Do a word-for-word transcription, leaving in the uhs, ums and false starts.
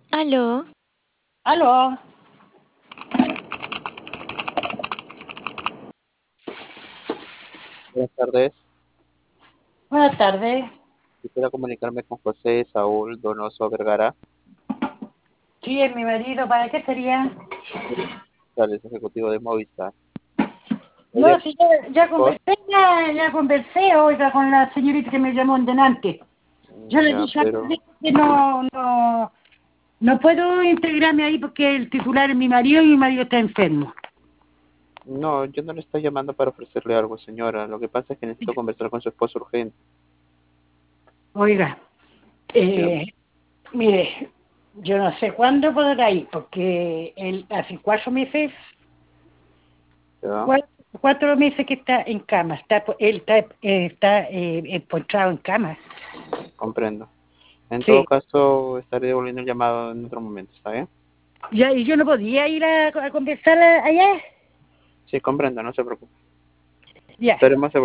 Aló. Aló. Buenas tardes. Buenas tardes. Quisiera comunicarme con José Saúl Donoso Vergara, Sí, es mi marido. ¿Para qué sería? el ejecutivo de Movistar. Ella, No, sí, ya, ya por- conversé, ya, ya conversé, oiga, con la señorita que me llamó en delante. Yo le ya, dije a pero que no, no, no puedo integrarme ahí porque el titular es mi marido y mi marido está enfermo. no, yo no le estoy llamando para ofrecerle algo, señora. Lo que pasa es que necesito conversar con su esposo urgente. Oiga, Dígame. eh, mire, yo no sé cuándo podrá ir porque él hace cuatro meses, ¿Ya? cuatro, cuatro meses que está en cama. Está, él está, eh, está eh, empotrado en cama. Comprendo. En todo Sí. caso, estaré devolviendo el llamado en otro momento, ¿está bien? Ya, y yo no podía ir a, a conversar a- allá. Sí, comprendo, no se preocupe. Ya. Estaremos